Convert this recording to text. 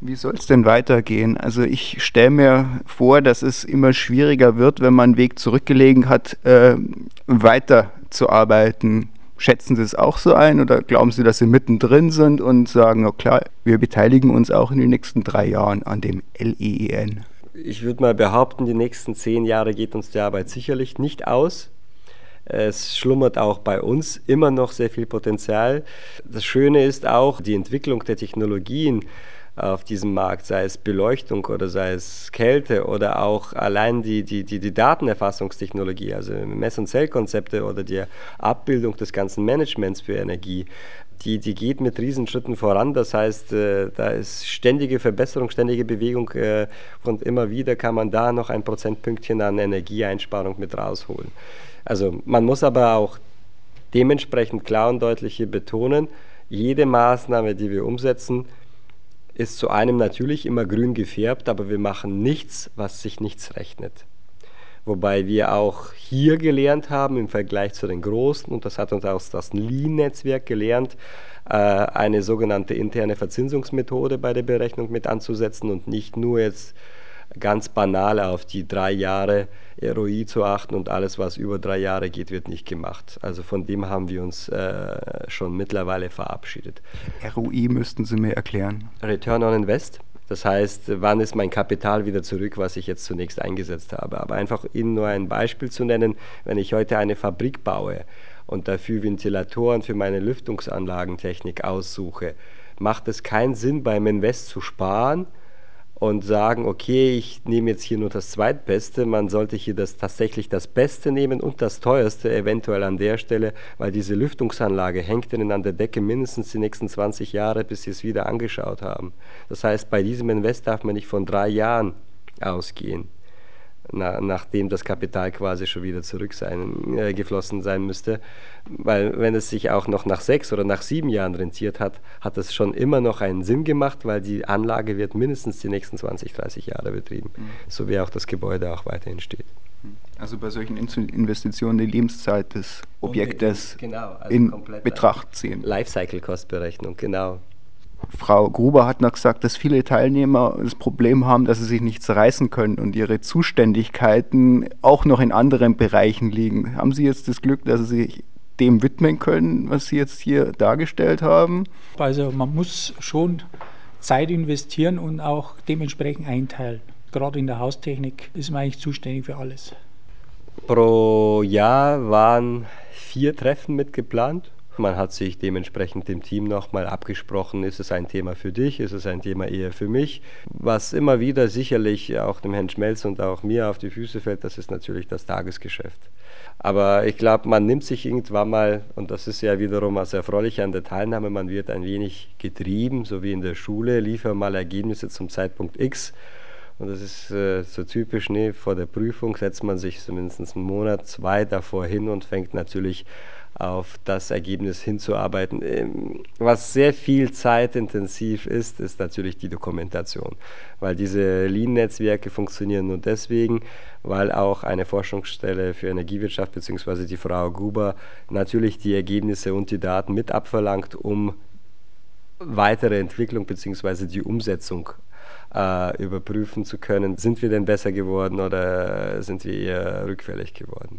Wie soll es denn weitergehen? Also ich stelle mir vor, dass es immer schwieriger wird, wenn man einen Weg zurückgelegen hat, weiterzuarbeiten. Schätzen Sie es auch so ein oder glauben Sie, dass Sie mittendrin sind und sagen, na klar, wir beteiligen uns auch in den nächsten 3 Jahren an dem LEEN? Ich würde mal behaupten, die nächsten 10 Jahre geht uns die Arbeit sicherlich nicht aus. Es schlummert auch bei uns immer noch sehr viel Potenzial. Das Schöne ist auch die Entwicklung der Technologien auf diesem Markt, sei es Beleuchtung oder sei es Kälte oder auch allein die Datenerfassungstechnologie, also Mess- und Zellkonzepte oder die Abbildung des ganzen Managements für Energie. Die geht mit Riesenschritten voran. Das heißt, da ist ständige Verbesserung, ständige Bewegung und immer wieder kann man da noch ein Prozentpünktchen an Energieeinsparung mit rausholen. Also man muss aber auch dementsprechend klar und deutlich hier betonen, jede Maßnahme, die wir umsetzen, ist zu einem natürlich immer grün gefärbt, aber wir machen nichts, was sich nichts rechnet. Wobei wir auch hier gelernt haben, im Vergleich zu den Großen, und das hat uns auch das Lean-Netzwerk gelehrt, eine sogenannte interne Verzinsungsmethode bei der Berechnung mit anzusetzen und nicht nur jetzt ganz banal auf die 3 Jahre ROI zu achten und alles, was über 3 Jahre geht, wird nicht gemacht. Also von dem haben wir uns schon mittlerweile verabschiedet. ROI müssten Sie mir erklären. Return on Invest. Das heißt, wann ist mein Kapital wieder zurück, was ich jetzt zunächst eingesetzt habe. Aber einfach Ihnen nur ein Beispiel zu nennen, wenn ich heute eine Fabrik baue und dafür Ventilatoren für meine Lüftungsanlagentechnik aussuche, macht es keinen Sinn, beim Invest zu sparen und sagen, okay, ich nehme jetzt hier nur das Zweitbeste. Man sollte hier tatsächlich das Beste nehmen und das Teuerste eventuell an der Stelle, weil diese Lüftungsanlage hängt Ihnen an der Decke mindestens die nächsten 20 Jahre, bis Sie es wieder angeschaut haben. Das heißt, bei diesem Invest darf man nicht von 3 Jahren ausgehen, nachdem das Kapital quasi schon wieder geflossen sein müsste. Weil wenn es sich auch noch nach 6 oder nach 7 Jahren rentiert hat, hat es schon immer noch einen Sinn gemacht, weil die Anlage wird mindestens die nächsten 20, 30 Jahre betrieben. So wie auch das Gebäude auch weiterhin steht. Also bei solchen Investitionen die Lebenszeit des Unbedingt, Objektes genau, also in komplett Betracht ziehen. Lifecycle-Cost-Berechnung, genau. Frau Gruber hat noch gesagt, dass viele Teilnehmer das Problem haben, dass sie sich nichts reißen können und ihre Zuständigkeiten auch noch in anderen Bereichen liegen. Haben Sie jetzt das Glück, dass Sie sich dem widmen können, was Sie jetzt hier dargestellt haben? Also man muss schon Zeit investieren und auch dementsprechend einteilen. Gerade in der Haustechnik ist man eigentlich zuständig für alles. Pro Jahr waren 4 Treffen mit geplant. Man hat sich dementsprechend im Team nochmal abgesprochen, ist es ein Thema für dich, ist es ein Thema eher für mich. Was immer wieder sicherlich auch dem Herrn Schmelz und auch mir auf die Füße fällt, das ist natürlich das Tagesgeschäft. Aber ich glaube, man nimmt sich irgendwann mal, und das ist ja wiederum was Erfreuliches an der Teilnahme, man wird ein wenig getrieben, so wie in der Schule, liefer mal Ergebnisse zum Zeitpunkt X. Und das ist so typisch, nee, vor der Prüfung setzt man sich zumindest einen Monat, zwei davor hin und fängt natürlich auf das Ergebnis hinzuarbeiten. Was sehr viel zeitintensiv ist, ist natürlich die Dokumentation, weil diese Lean-Netzwerke funktionieren nur deswegen, weil auch eine Forschungsstelle für Energiewirtschaft bzw. die Frau Gruber natürlich die Ergebnisse und die Daten mit abverlangt, um weitere Entwicklung bzw. die Umsetzung überprüfen zu können. Sind wir denn besser geworden oder sind wir eher rückfällig geworden?